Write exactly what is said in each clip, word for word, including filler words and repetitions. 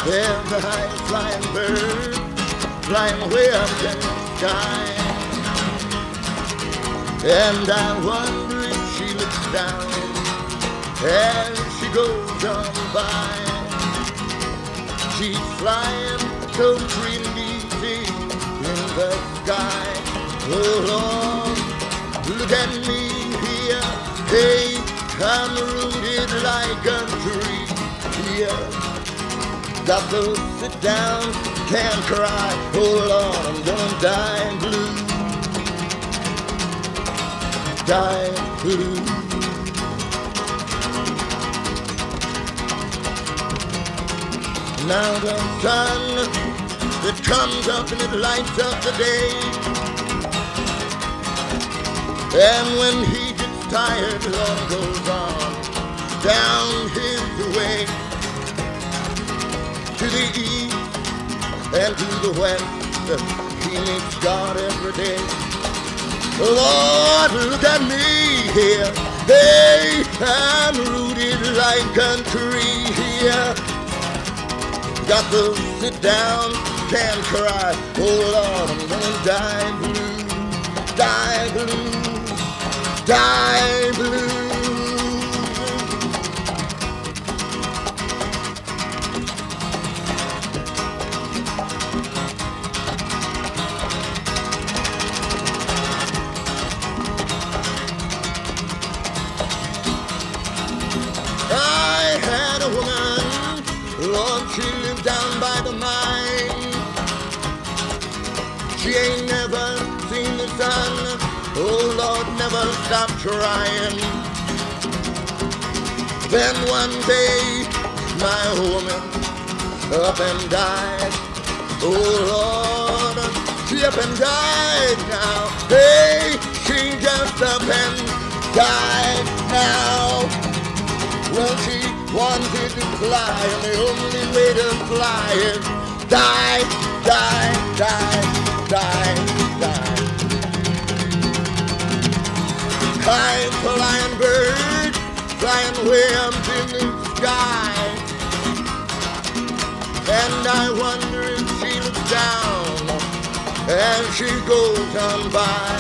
There's a high flying bird flying way up in the sky, and I wonder if she looks down as she goes on by. She's flying so free and easy in the sky. Oh Lord, look at me here. Hey, I'm rooted like a tree here. Got to sit down, can't cry. Oh Lord, I'm gonna die blue. Die blue. Now the sun that comes up and it lights up the day, and when he gets tired, Lord goes on down his way to the east and to the west. He meets God every day. Lord, look at me here. Hey, I'm rooted like a tree here. Got to sit down, can't cry. Oh Lord, I'm gonna die blue, die blue, die blue. I had a woman, Lord, she lived down by the mine. She ain't never seen the sun. Oh Lord, never stopped trying. Then one day, my woman up and died. Oh Lord, she up and died now. Hey, she just up and died now. Well, she wanted to fly, and the only way to fly is die, die, die, die, die. High flying bird, flying way up in the sky, and I wonder if she looks down as she goes on by.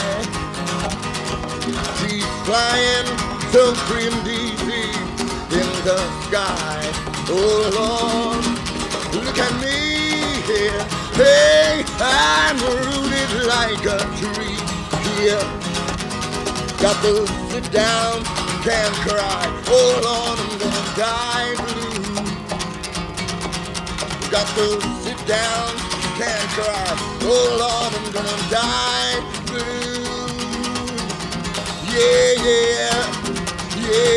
She's flying so free and easy in the sky. Oh Lord, look at me here. Hey, I'm rooted like a tree here. Got to sit down, can't cry. Oh Lord, I'm gonna die blue. Got to sit down, can't cry. Oh Lord, I'm gonna die blue. Yeah, yeah, yeah.